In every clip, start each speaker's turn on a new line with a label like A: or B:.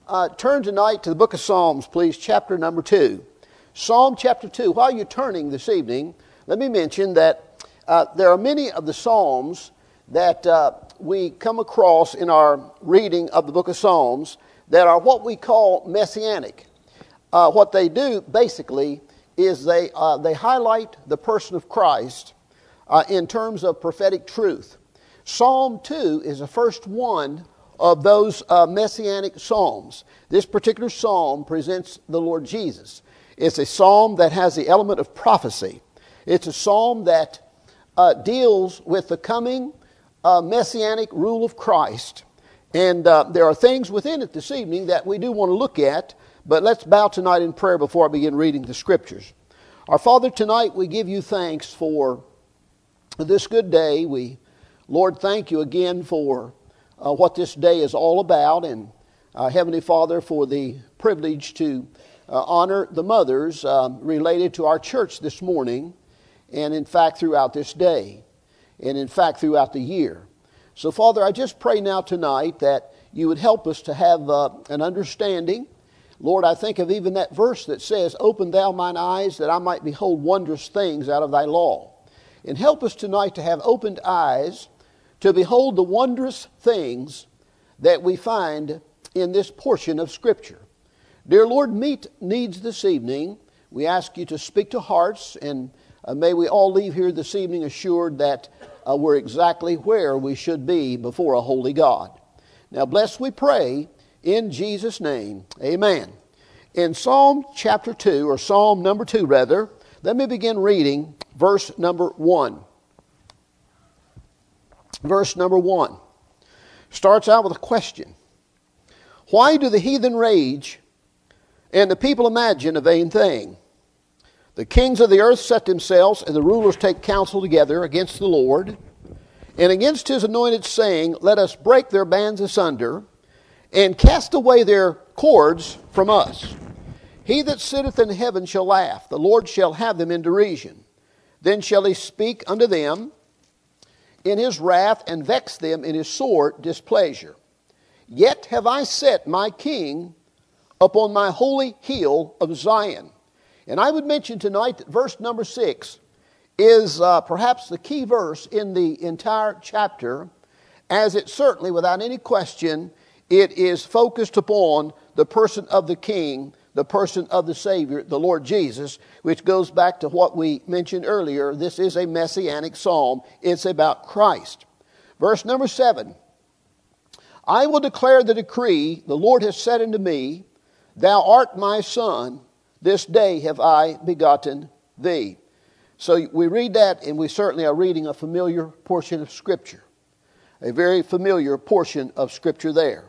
A: turn tonight to the book of Psalms, please, chapter number 2. Psalm chapter 2. While you're turning this evening, let me mention that there are many of the Psalms that we come across in our reading of the book of Psalms that are what we call messianic. What they do, basically, is they highlight the person of Christ in terms of prophetic truth. Psalm 2 is the first one of those messianic psalms. This particular psalm presents the Lord Jesus. It's a psalm that has the element of prophecy. It's a psalm that deals with the coming messianic rule of Christ. And there are things within it this evening that we do want to look at, but let's bow tonight in prayer before I begin reading the Scriptures. Our Father, tonight we give you thanks for this good day. Lord, thank you again for what this day is all about, and Heavenly Father, for the privilege to honor the mothers related to our church this morning, and in fact throughout this day, and in fact throughout the year. So Father, I just pray now tonight that you would help us to have an understanding. Lord, I think of even that verse that says, "Open thou mine eyes that I might behold wondrous things out of thy law." And help us tonight to have opened eyes to behold the wondrous things that we find in this portion of Scripture. Dear Lord, meet needs this evening. We ask you to speak to hearts, and may we all leave here this evening assured that we're exactly where we should be before a holy God. Now bless, we pray, in Jesus' name, amen. In Psalm chapter 2, or Psalm number 2 rather, let me begin reading verse number 1. Verse number 1 starts out with a question. Why do the heathen rage and the people imagine a vain thing? The kings of the earth set themselves, and the rulers take counsel together against the Lord and against his anointed, saying, Let us break their bands asunder and cast away their cords from us. He that sitteth in heaven shall laugh. The Lord shall have them in derision. Then shall he speak unto them in his wrath, and vex them in his sore displeasure. Yet have I set my king upon my holy hill of Zion. And I would mention tonight that verse number 6 is perhaps the key verse in the entire chapter, as it certainly, without any question, it is focused upon the person of the King, the person of the Savior, the Lord Jesus, which goes back to what we mentioned earlier. This is a messianic psalm. It's about Christ. Verse number 7. I will declare the decree, the Lord has said unto me, Thou art my son, this day have I begotten thee. So we read that, and we certainly are reading a familiar portion of Scripture. A very familiar portion of Scripture there.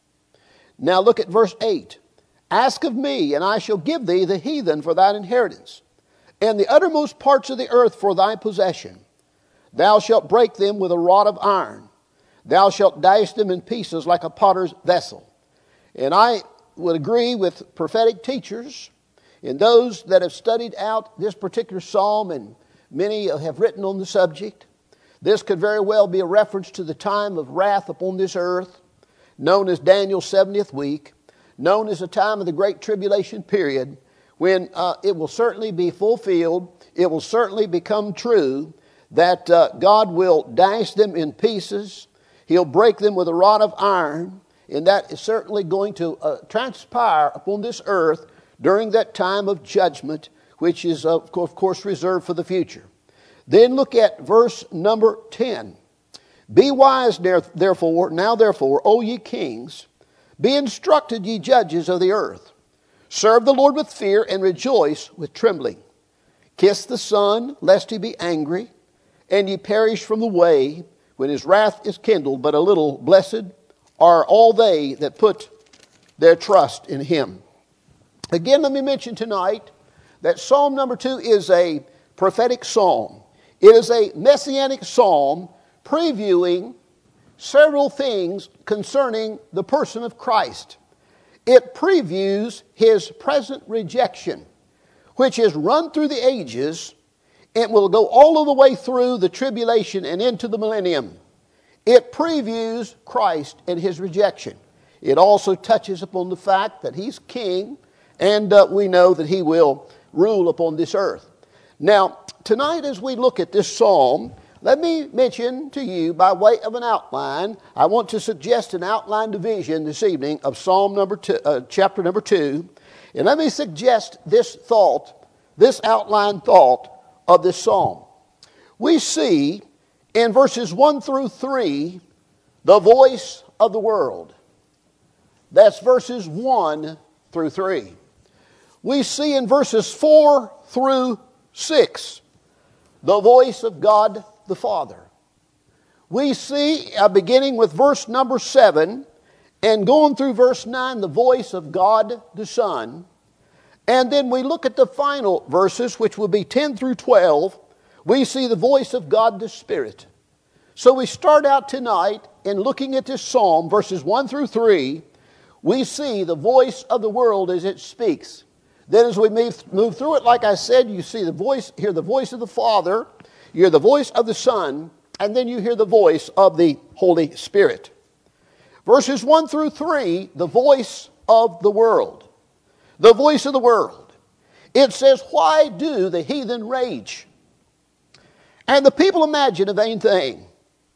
A: Now look at verse 8. Ask of me, and I shall give thee the heathen for thine inheritance, and the uttermost parts of the earth for thy possession. Thou shalt break them with a rod of iron. Thou shalt dash them in pieces like a potter's vessel. And I would agree with prophetic teachers and those that have studied out this particular psalm, and many have written on the subject. This could very well be a reference to the time of wrath upon this earth, known as Daniel's 70th week, known as the time of the Great Tribulation period, when it will certainly be fulfilled, it will certainly become true, that God will dash them in pieces, He'll break them with a rod of iron, and that is certainly going to transpire upon this earth during that time of judgment, which is of course reserved for the future. Then look at verse number 10. Be wise, therefore, O ye kings, be instructed, ye judges of the earth. Serve the Lord with fear, and rejoice with trembling. Kiss the Son, lest he be angry, and ye perish from the way, when his wrath is kindled but a little. Blessed are all they that put their trust in him. Again, let me mention tonight that Psalm number 2 is a prophetic psalm. It is a messianic psalm previewing several things concerning the person of Christ. It previews his present rejection, which is run through the ages and will go all of the way through the tribulation and into the millennium. It previews Christ and his rejection. It also touches upon the fact that he's king, and we know that he will rule upon this earth. Now, tonight as we look at this psalm, let me mention to you by way of an outline, I want to suggest an outline division this evening of chapter number 2. And let me suggest this thought, this outline thought of this psalm. We see in verses 1 through 3 the voice of the world. That's verses 1 through 3. We see in verses 4 through 6 the voice of God the Father. We see, beginning with verse number 7 and going through verse 9, the voice of God the Son. And then we look at the final verses, which will be 10 through 12. We see the voice of God the Spirit. So we start out tonight in looking at this psalm, verses 1 through 3. We see the voice of the world as it speaks. Then as we move through it, like I said, you see the voice, hear the voice of the Father, you hear the voice of the Son, and then you hear the voice of the Holy Spirit. Verses 1 through 3, the voice of the world. The voice of the world. It says, why do the heathen rage? And the people imagine a vain thing.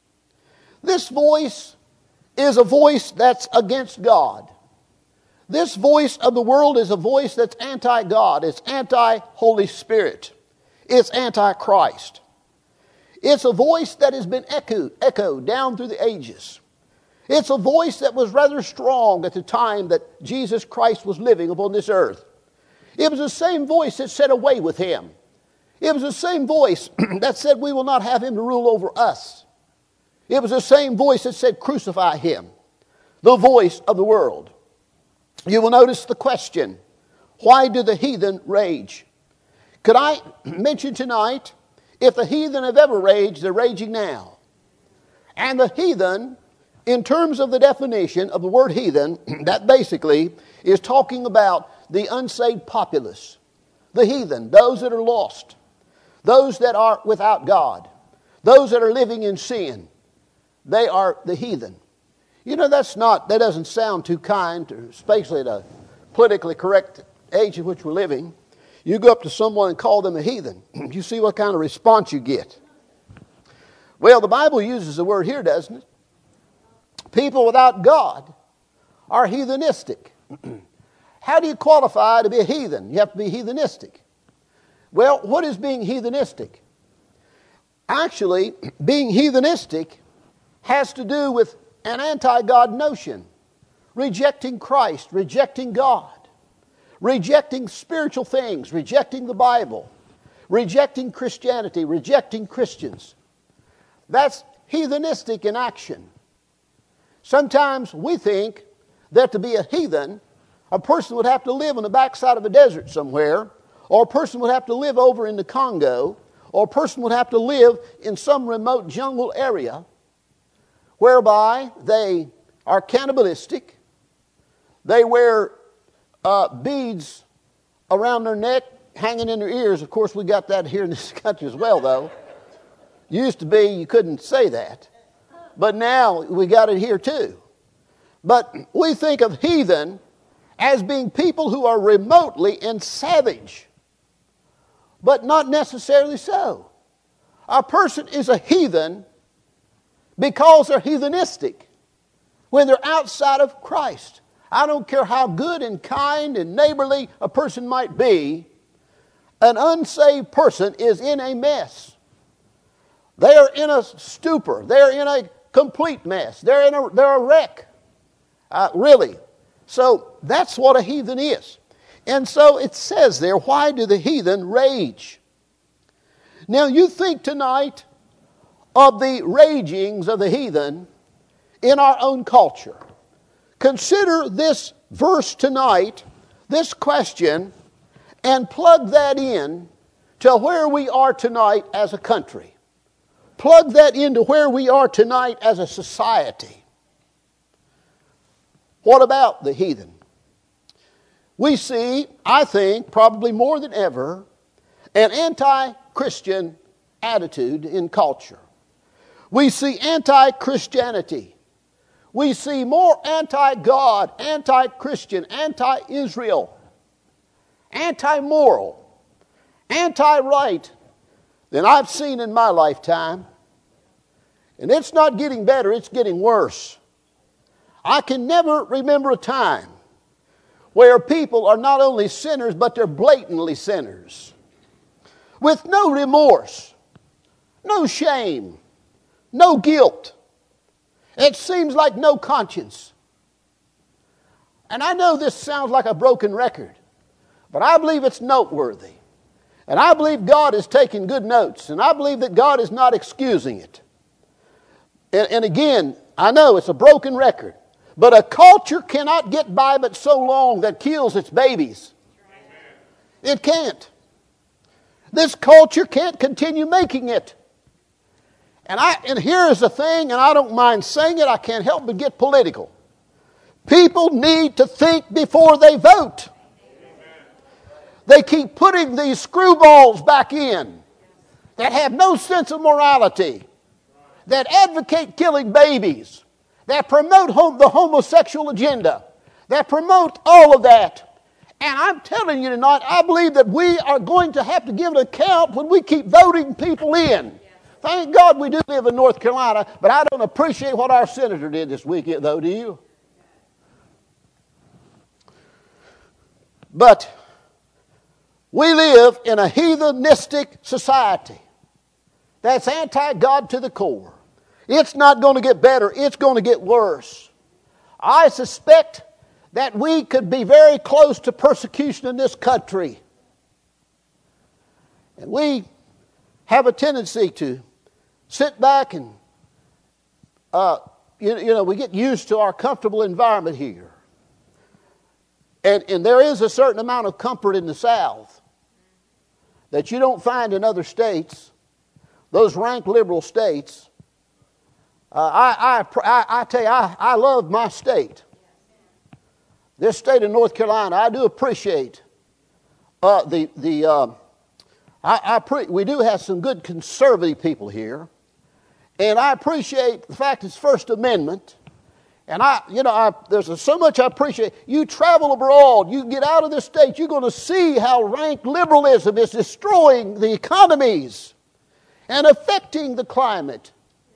A: This voice is a voice that's against God. This voice of the world is a voice that's anti-God. It's anti-Holy Spirit. It's anti-Christ. It's a voice that has been echoed down through the ages. It's a voice that was rather strong at the time that Jesus Christ was living upon this earth. It was the same voice that said, away with him. It was the same voice that said, we will not have him to rule over us. It was the same voice that said, crucify him. The voice of the world. You will notice the question, why do the heathen rage? Could I mention tonight, if the heathen have ever raged, they're raging now. And the heathen, in terms of the definition of the word heathen, that basically is talking about the unsaved populace. The heathen, those that are lost. Those that are without God. Those that are living in sin. They are the heathen. You know, that doesn't sound too kind, especially at a politically correct age in which we're living. You go up to someone and call them a heathen. You see what kind of response you get. Well, the Bible uses the word here, doesn't it? People without God are heathenistic. How do you qualify to be a heathen? You have to be heathenistic. Well, what is being heathenistic? Actually, being heathenistic has to do with an anti-God notion. Rejecting Christ, rejecting God. Rejecting spiritual things, rejecting the Bible. Rejecting Christianity, rejecting Christians. That's heathenistic in action. Sometimes we think that to be a heathen, a person would have to live on the backside of a desert somewhere, or a person would have to live over in the Congo, or a person would have to live in some remote jungle area whereby they are cannibalistic, they wear beads around their neck, hanging in their ears. Of course, we got that here in this country as well, though. Used to be, you couldn't say that. But now we got it here too. But we think of heathen as being people who are remotely and savage. But not necessarily so. A person is a heathen because they're heathenistic when they're outside of Christ. I don't care how good and kind and neighborly a person might be, an unsaved person is in a mess. They are in a stupor. They're in a complete mess. They're a wreck. Really. So that's what a heathen is. And so it says there, why do the heathen rage? Now you think tonight of the ragings of the heathen in our own culture. Consider this verse tonight, this question, and plug that in to where we are tonight as a country. Plug that into where we are tonight as a society. What about the heathen? We see, I think, probably more than ever, an anti-Christian attitude in culture. We see anti-Christianity. we see more anti-God, anti-Christian, anti-Israel, anti-moral, anti-right than I've seen in my lifetime. And it's not getting better, it's getting worse. I can never remember a time where people are not only sinners, but they're blatantly sinners. With no remorse, no shame, no guilt. It seems like no conscience. And I know this sounds like a broken record, but I believe it's noteworthy. And I believe God is taking good notes, and I believe that God is not excusing it. And again, I know it's a broken record, but a culture cannot get by but so long that kills its babies. It can't. This culture can't continue making it. And here is the thing, and I don't mind saying it, I can't help but get political. People need to think before they vote. They keep putting these screwballs back in that have no sense of morality, that advocate killing babies, that promote the homosexual agenda, that promote all of that. And I'm telling you tonight, I believe that we are going to have to give an account when we keep voting people in. Thank God we do live in North Carolina, but I don't appreciate what our senator did this week, though, do you? But we live in a heathenistic society that's anti-God to the core. It's not going to get better. It's going to get worse. I suspect that we could be very close to persecution in this country. And we have a tendency to sit back and, we get used to our comfortable environment here. And there is a certain amount of comfort in the South that you don't find in other states, those rank liberal states. I tell you, I love my state. This state of North Carolina, I do appreciate we do have some good conservative people here, and I appreciate the fact it's First Amendment. And there's so much I appreciate. You travel abroad, you get out of this state, you're going to see how rank liberalism is destroying the economies and affecting the climate.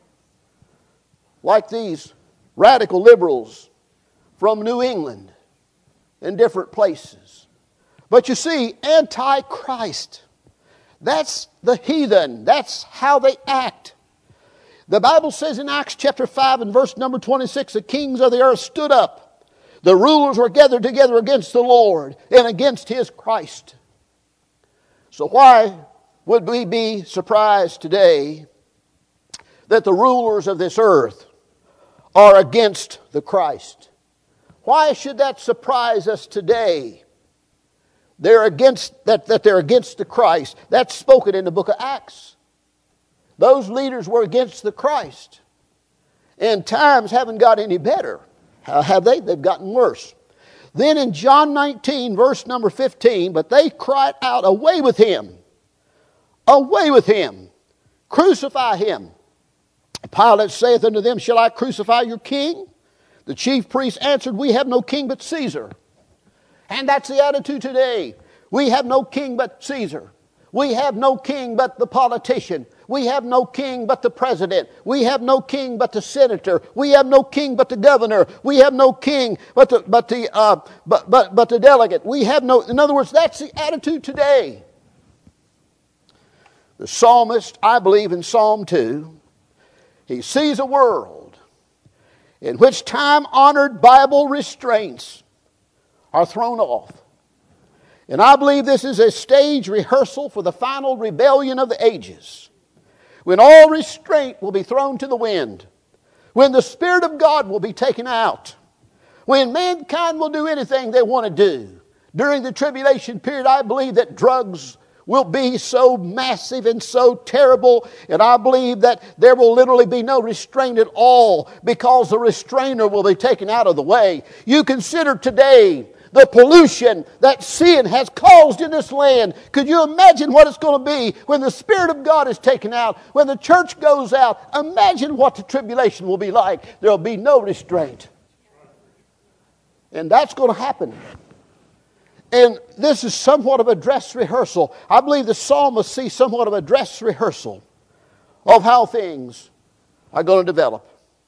A: Like these radical liberals from New England and different places. But you see, anti-Christ, that's the heathen. That's how they act. The Bible says in Acts chapter 5 and verse number 26, the kings of the earth stood up. The rulers were gathered together against the Lord and against His Christ. So why would we be surprised today that the rulers of this earth are against the Christ? Why should that surprise us today? They're against they're against the Christ. That's spoken in the book of Acts. Those leaders were against the Christ. And times haven't got any better. How have they? They've gotten worse. Then in John 19, verse number 15, but they cried out, away with him. Away with him. Crucify him. Pilate saith unto them, shall I crucify your king? The chief priests answered, we have no king but Caesar. And that's the attitude today. We have no king but Caesar. We have no king but the politician. We have no king but the president. We have no king but the senator. We have no king but the governor. We have no king but the delegate. We have no. In other words, that's the attitude today. The psalmist, I believe in Psalm 2, he sees a world in which time-honored Bible restraints are thrown off. And I believe this is a stage rehearsal for the final rebellion of the ages, when all restraint will be thrown to the wind, when the Spirit of God will be taken out, when mankind will do anything they want to do. During the tribulation period, I believe that drugs will be so massive and so terrible, and I believe that there will literally be no restraint at all, because the restrainer will be taken out of the way. You consider today the pollution that sin has caused in this land. Could you imagine what it's going to be when the Spirit of God is taken out, when the church goes out? Imagine what the tribulation will be like. There will be no restraint. And that's going to happen. And this is somewhat of a dress rehearsal. I believe the psalmist sees somewhat of a dress rehearsal of how things are going to develop.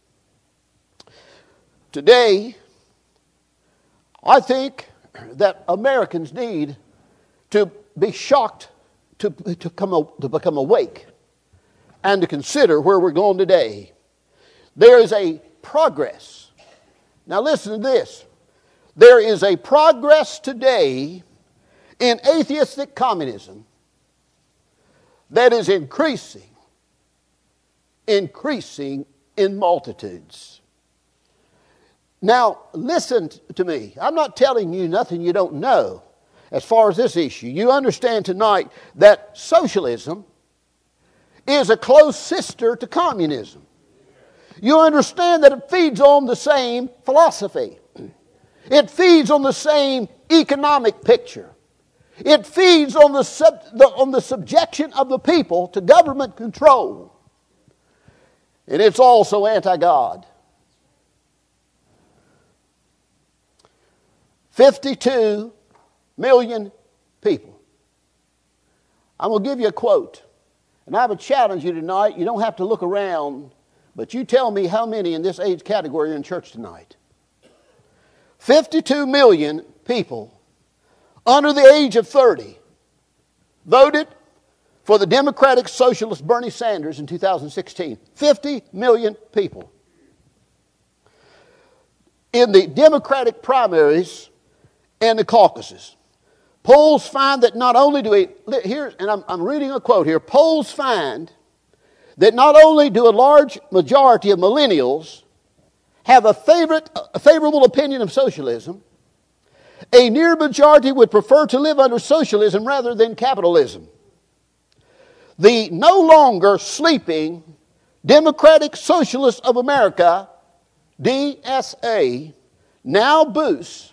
A: Today, I think that Americans need to be shocked to become awake and to consider where we're going today. There is a progress. Now listen to this. There is a progress today in atheistic communism that is increasing in multitudes. Now, listen to me. I'm not telling you nothing you don't know as far as this issue. You understand tonight that socialism is a close sister to communism. You understand that it feeds on the same philosophy. It feeds on the same economic picture. It feeds on the subjection of the people to government control. And it's also anti-God. 52 million people. I'm going to give you a quote. And I would challenge you tonight. You don't have to look around, but you tell me how many in this age category are in church tonight. 52 million people under the age of 30 voted for the Democratic Socialist Bernie Sanders in 2016. 50 million people. In the Democratic primaries and the caucuses, polls find that not only do I'm reading a quote here, polls find that not only do a large majority of millennials have a favorable opinion of socialism, a near majority would prefer to live under socialism rather than capitalism. The no longer sleeping Democratic Socialists of America, DSA, now boasts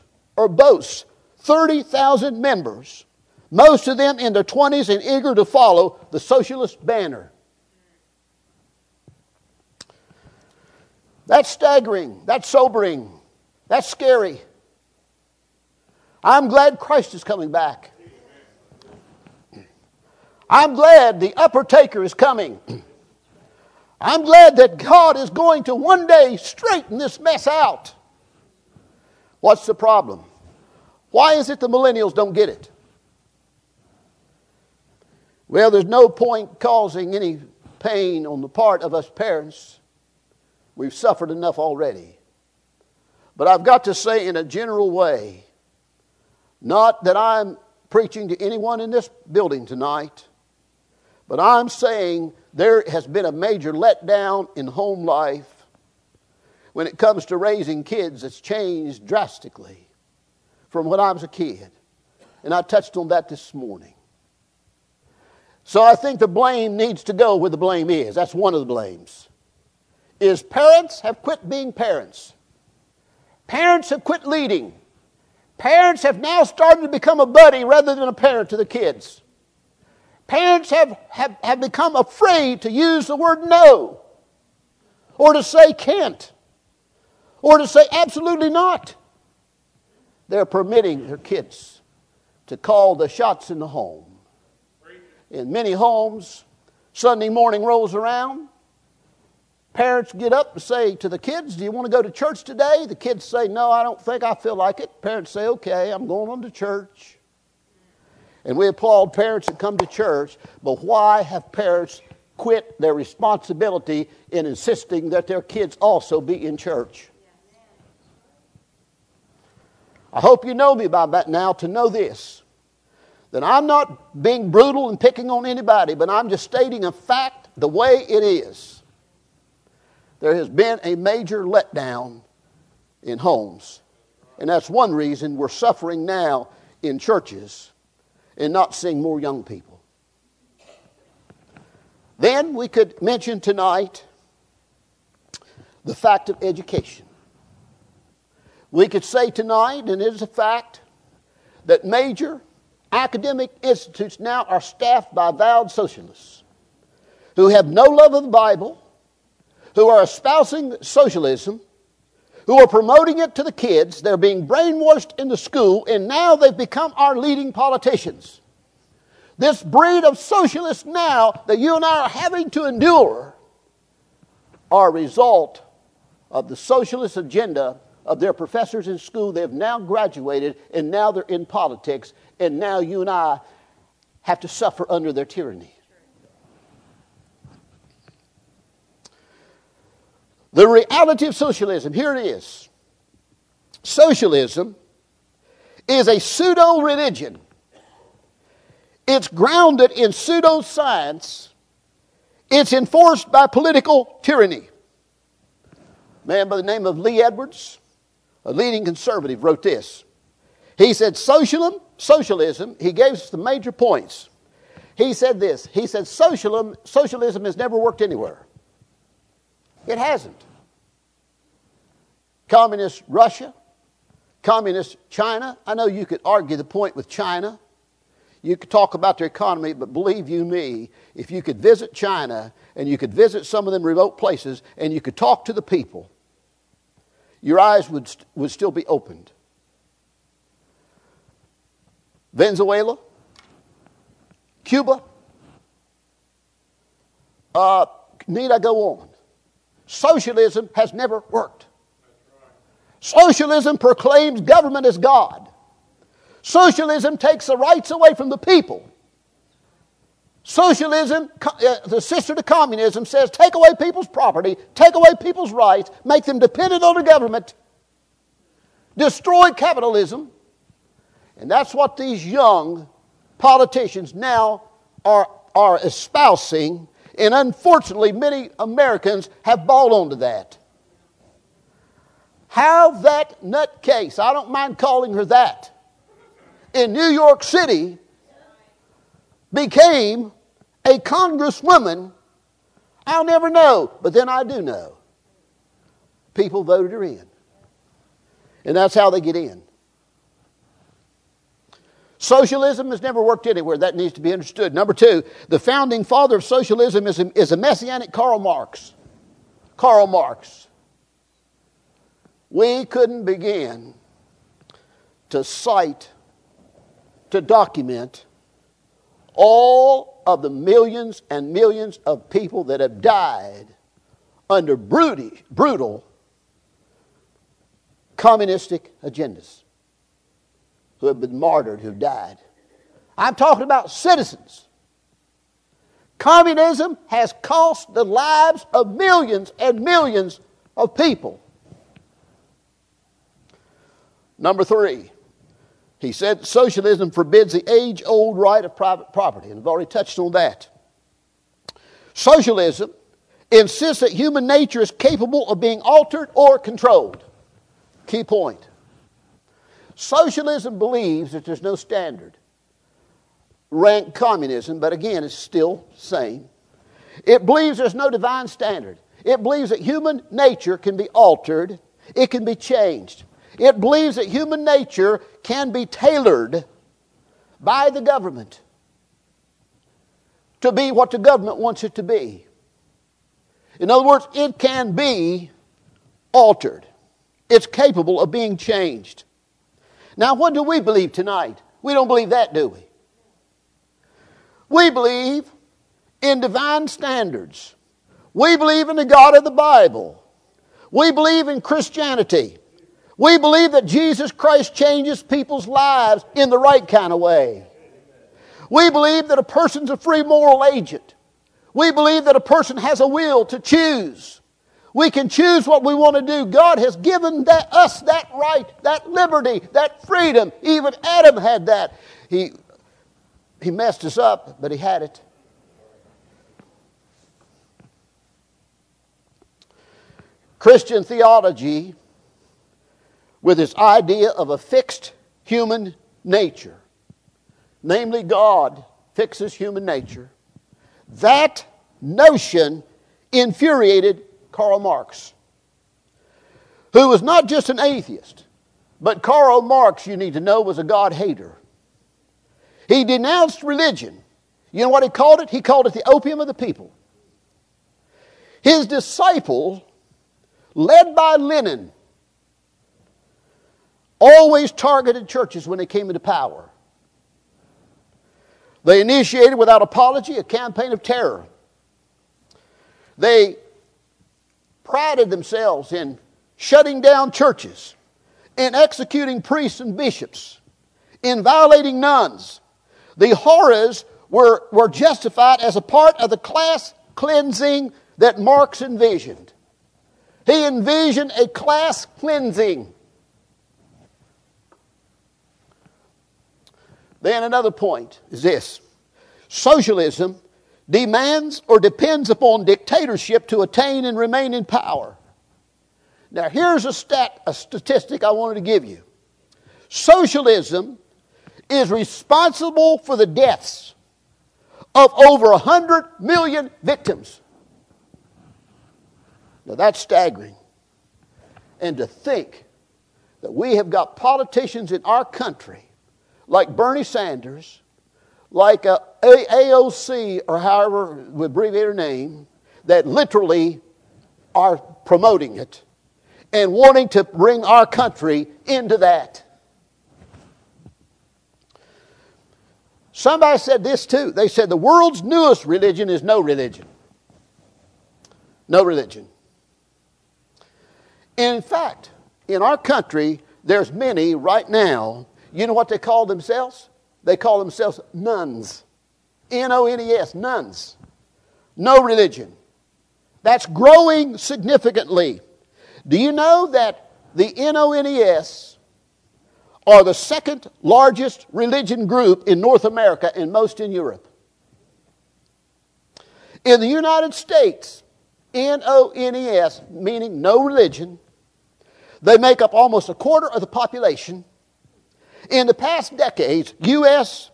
A: 30,000 members, most of them in their 20s and eager to follow the socialist banner. That's staggering. That's sobering. That's scary. I'm glad Christ is coming back. I'm glad the upper taker is coming. I'm glad that God is going to one day straighten this mess out. What's the problem? Why is it the millennials don't get it? Well, there's no point causing any pain on the part of us parents. We've suffered enough already. But I've got to say in a general way, not that I'm preaching to anyone in this building tonight, but I'm saying there has been a major letdown in home life when it comes to raising kids. It's changed drastically from when I was a kid. And I touched on that this morning. So I think the blame needs to go where the blame is. That's one of the blames. Is parents have quit being parents. Parents have quit leading. Parents have now started to become a buddy rather than a parent to the kids. Parents have become afraid to use the word no, or to say can't, or to say absolutely not. They're permitting their kids to call the shots in the home. In many homes, Sunday morning rolls around. Parents get up and say to the kids, do you want to go to church today? The kids say, no, I don't think I feel like it. Parents say, okay, I'm going on to church. And we applaud parents that come to church, but why have parents quit their responsibility in insisting that their kids also be in church? I hope you know me by that now to know this, that I'm not being brutal and picking on anybody, but I'm just stating a fact the way it is. There has been a major letdown in homes. And that's one reason we're suffering now in churches and not seeing more young people. Then we could mention tonight the fact of education. We could say tonight, and it is a fact, that major academic institutes now are staffed by avowed socialists who have no love of the Bible, who are espousing socialism, who are promoting it to the kids. They're being brainwashed in the school, and now they've become our leading politicians. This breed of socialists now that you and I are having to endure are a result of the socialist agenda of their professors in school. They have now graduated, and now they're in politics, and now you and I have to suffer under their tyranny. The reality of socialism, here it is. Socialism is a pseudo-religion. It's grounded in pseudoscience. It's enforced by political tyranny. A man by the name of Lee Edwards, a leading conservative, wrote this. He said, socialism, he gave us the major points. He said this, he said, socialism has never worked anywhere. It hasn't. Communist Russia, communist China. I know you could argue the point with China. You could talk about their economy, but believe you me, if you could visit China and you could visit some of them remote places and you could talk to the people, your eyes would still be opened. Venezuela, Cuba, need I go on? Socialism has never worked. Socialism proclaims government as God. Socialism takes the rights away from the people. Socialism, the sister to communism, says take away people's property, take away people's rights, make them dependent on the government, destroy capitalism. And that's what these young politicians now are espousing. And unfortunately, many Americans have bought onto that. How that nutcase, I don't mind calling her that, in New York City became a congresswoman, I'll never know. But then I do know. People voted her in. And that's how they get in. Socialism has never worked anywhere. That needs to be understood. Number two, the founding father of socialism is a Messianic Karl Marx. Karl Marx. We couldn't begin to cite, to document all of the millions and millions of people that have died under brutal communistic agendas, who have been martyred, who have died. I'm talking about citizens. Communism has cost the lives of millions and millions of people. Number three, he said socialism forbids the age-old right of private property, and I've already touched on that. Socialism insists that human nature is capable of being altered or controlled. Key point. Socialism believes that there's no standard. Rank communism, but again, it's still the same. It believes there's no divine standard. It believes that human nature can be altered. It can be changed. It believes that human nature can be tailored by the government to be what the government wants it to be. In other words, it can be altered. It's capable of being changed. Now, what do we believe tonight? We don't believe that, do we? We believe in divine standards. We believe in the God of the Bible. We believe in Christianity. We believe that Jesus Christ changes people's lives in the right kind of way. We believe that a person's a free moral agent. We believe that a person has a will to choose. We can choose what we want to do. God has given us that right, that liberty, that freedom. Even Adam had that. He messed us up, but he had it. Christian theology, with its idea of a fixed human nature, namely God fixes human nature, that notion infuriated Karl Marx, who was not just an atheist, But Karl Marx, you need to know, was a God hater. He denounced religion. You know what he called it? He called it the opium of the people. His disciples, led by Lenin, always targeted churches when they came into power. They initiated without apology a campaign of terror. They prided themselves in shutting down churches, in executing priests and bishops, in violating nuns. The horrors were justified as a part of the class cleansing that Marx envisioned. He envisioned a class cleansing. Then another point is this. Socialism demands or depends upon dictatorship to attain and remain in power. Now here's a statistic I wanted to give you. Socialism is responsible for the deaths of over 100 million victims. Now that's staggering. And to think that we have got politicians in our country like Bernie Sanders, like AOC, or however we abbreviate her name, that literally are promoting it and wanting to bring our country into that. Somebody said this too. They said the world's newest religion is no religion. No religion. In fact, in our country, there's many right now. You know what they call themselves? They call themselves nuns. N-O-N-E-S, nuns. No religion. That's growing significantly. Do you know that the N-O-N-E-S are the second largest religion group in North America and most in Europe? In the United States, N-O-N-E-S, meaning no religion, they make up almost a quarter of the population. In the past decades, U.S.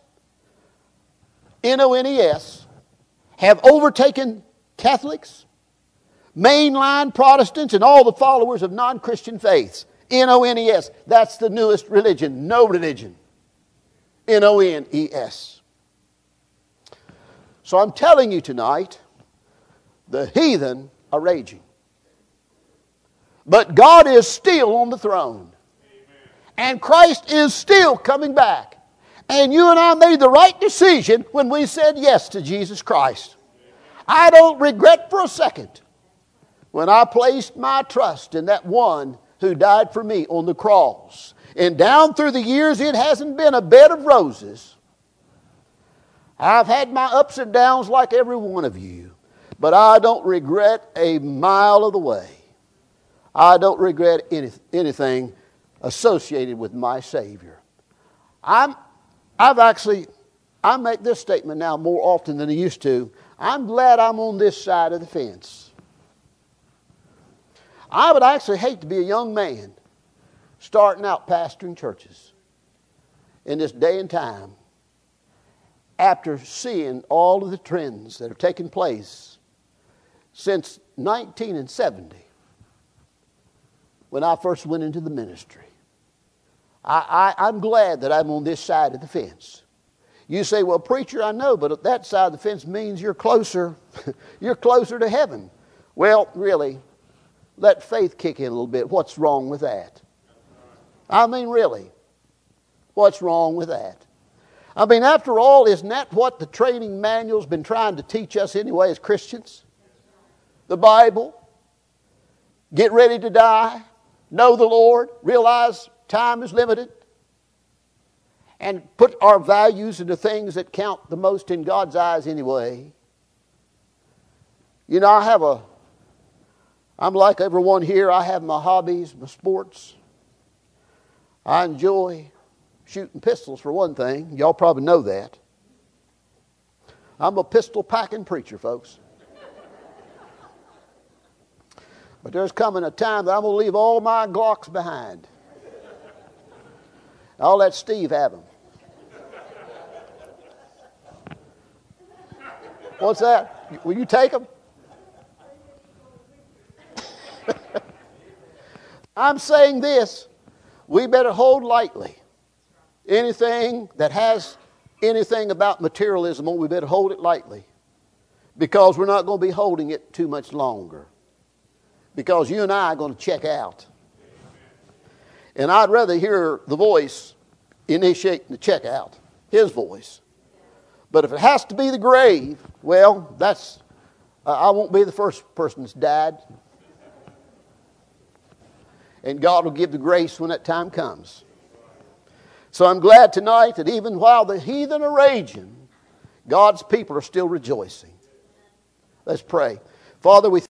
A: N-O-N-E-S have overtaken Catholics, mainline Protestants, and all the followers of non-Christian faiths. N-O-N-E-S, that's the newest religion, no religion. N-O-N-E-S. So I'm telling you tonight, the heathen are raging. But God is still on the throne. And Christ is still coming back. And you and I made the right decision when we said yes to Jesus Christ. I don't regret for a second when I placed my trust in that one who died for me on the cross. And down through the years, it hasn't been a bed of roses. I've had my ups and downs like every one of you. But I don't regret a mile of the way. I don't regret anything associated with my Savior. I make this statement now more often than I used to. I'm glad I'm on this side of the fence. I would actually hate to be a young man starting out pastoring churches in this day and time after seeing all of the trends that have taken place since 1970 when I first went into the ministry. I'm glad that I'm on this side of the fence. You say, well, preacher, I know, but that side of the fence means you're closer to heaven. Well, really, let faith kick in a little bit. What's wrong with that? I mean, really, what's wrong with that? I mean, after all, isn't that what the training manual's been trying to teach us anyway as Christians? The Bible. Get ready to die. Know the Lord. Realize time is limited. And put our values into things that count the most in God's eyes anyway. You know, I'm like everyone here. I have my hobbies, my sports. I enjoy shooting pistols for one thing. Y'all probably know that. I'm a pistol packing preacher, folks. But there's coming a time that I'm going to leave all my Glocks behind. I'll let Steve have them. What's that? Will you take them? I'm saying this. we better hold lightly anything that has anything about materialism, we better hold it lightly, because we're not going to be holding it too much longer, because you and I are going to check out. And I'd rather hear the voice initiating the checkout, his voice. But if it has to be the grave, well, that's I won't be the first person that's died. And God will give the grace when that time comes. So I'm glad tonight that even while the heathen are raging, God's people are still rejoicing. Let's pray. Father, we